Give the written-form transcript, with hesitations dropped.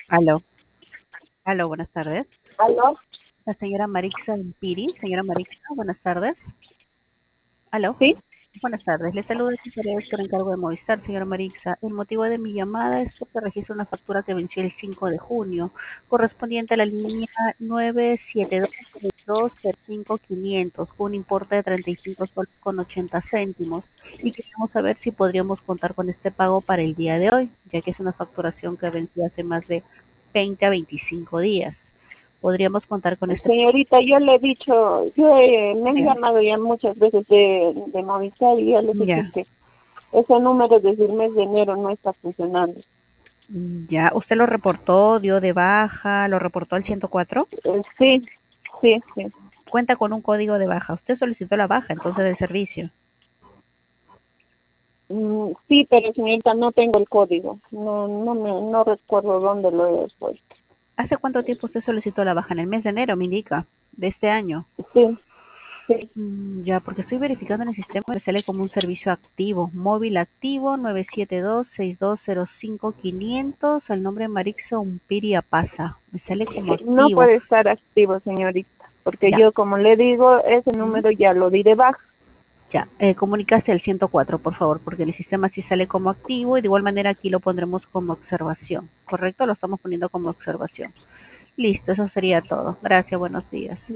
Aló, aló, buenas tardes. ¿Aló? La señora Marixa Impiri. Señora Marixa, buenas tardes. Aló, ¿Sí? buenas tardes. Le saludo de por encargo de Movistar, señora Marixa. El motivo de mi llamada es porque registra una factura que venció el 5 de junio, correspondiente a la línea 972-6205-500, con un importe de 35 soles con 80 céntimos. Y queremos saber si podríamos contar con este pago para el día de hoy, ya que es una facturación que venció hace más de 20 a 25 días. Podríamos contar con este. Señorita, yo le he dicho, me han Ya, llamado ya muchas veces de Movistar y yo les he dicho ya, que ese número desde el mes de enero no está funcionando. ya. ¿Usted lo reportó, dio de baja, lo reportó al 104? Sí, sí, sí. Cuenta con un código de baja. Usted solicitó la baja entonces del servicio. Sí, pero señorita, no tengo el código. No recuerdo dónde lo he puesto. ¿Hace cuánto tiempo usted solicitó la baja? En el mes de enero, me indica, de este año. Sí, sí. Ya, porque estoy verificando en el sistema que sale como un servicio activo, móvil activo 972-6205-500, al nombre Marixa Umpiri Apasa. Me sale como No activo. puede estar activo, señorita, porque Ya. yo, como le digo, ese Ujú. número ya lo di de baja. Ya, comunícase al 104, por favor, porque el sistema sí sale como activo y de igual manera aquí lo pondremos como observación, ¿correcto? Lo estamos poniendo como observación. Listo, eso sería todo. Gracias, buenos días.